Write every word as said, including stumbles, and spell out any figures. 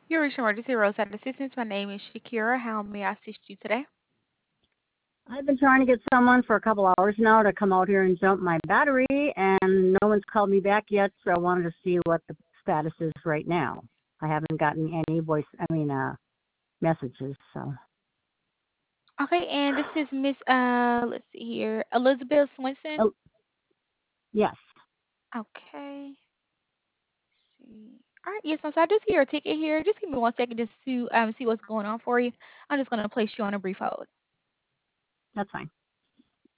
You reached Emergency Roadside Assistance. My name is Shakira. How may I assist you today? I've been trying to get someone for a couple hours now to come out here and jump my battery, and no one's called me back yet, so I wanted to see what the status is right now. I haven't gotten any voice, I mean, uh, messages, so. Okay, and this is Miss, uh, let's see here, Elizabeth Swinson. Oh, yes, Okay. Let's see. All right, yes, ma'am. So I do see your ticket here. Just give me one second just to um, see what's going on for you. I'm just going to place you on a brief hold. that's fine.